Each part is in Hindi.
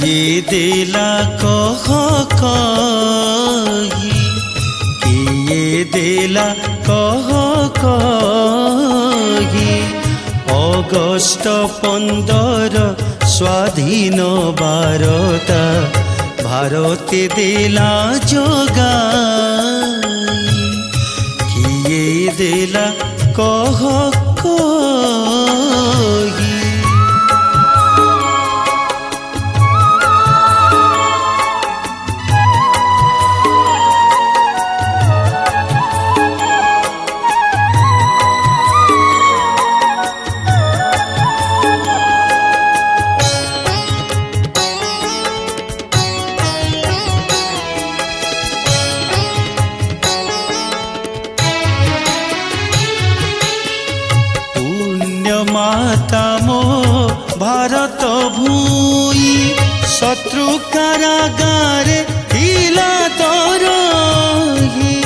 किए देला कह कही, किए देला कह कही। अगस्ट 15 स्वाधीन बारता भारते देला जोगाई। किए देला कह कही। माता मो भारत भूई शत्रु कारागारे थिला तरही।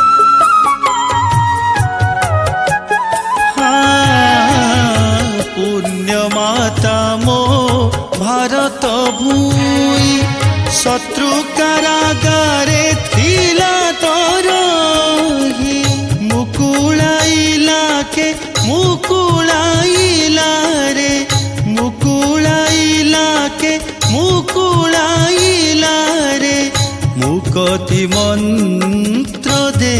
पुण्य माता मो भारत भूई शत्रु कारागारे थिला तरही। मुकुलाइला के मुकुलाइला रे, मुकुलाइला के मुकुलाइला रे। मुकति मंत्र दे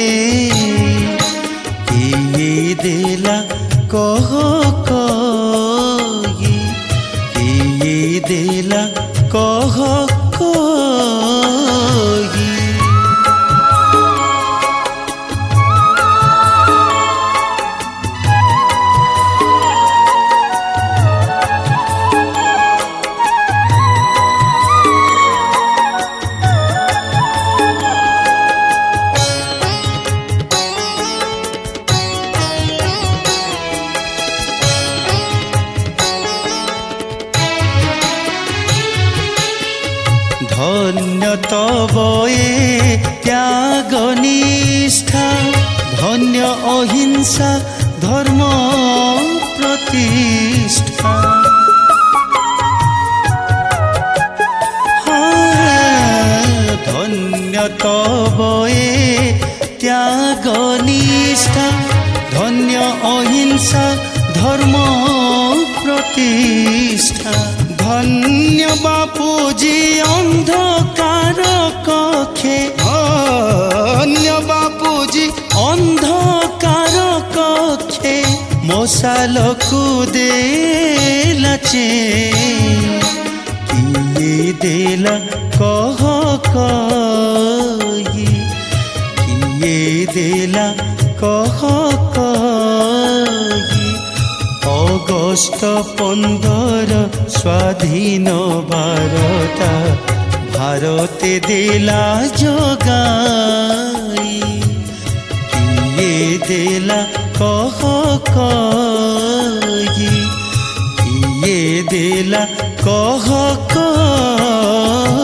किए देला कह कही, किए देला कह कही। धन्य तब ये त्याग निष्ठा, धन्य अहिंसा धर्म प्रतिष्ठा। धन्य तब ये त्याग निष्ठा, धन्य अहिंसा धर्म प्रतिष्ठा। धन्य बापूजी अंधकार कक्षे, धन्य बापूजी अंधकार कक्षे। मशाल को देला चेन, किए देला कह कही, किए देला कह कही। अगस्ट 15 स्वाधीन बारता भारते देला जोगाई। किए देला कह कही, किए देला कह कही।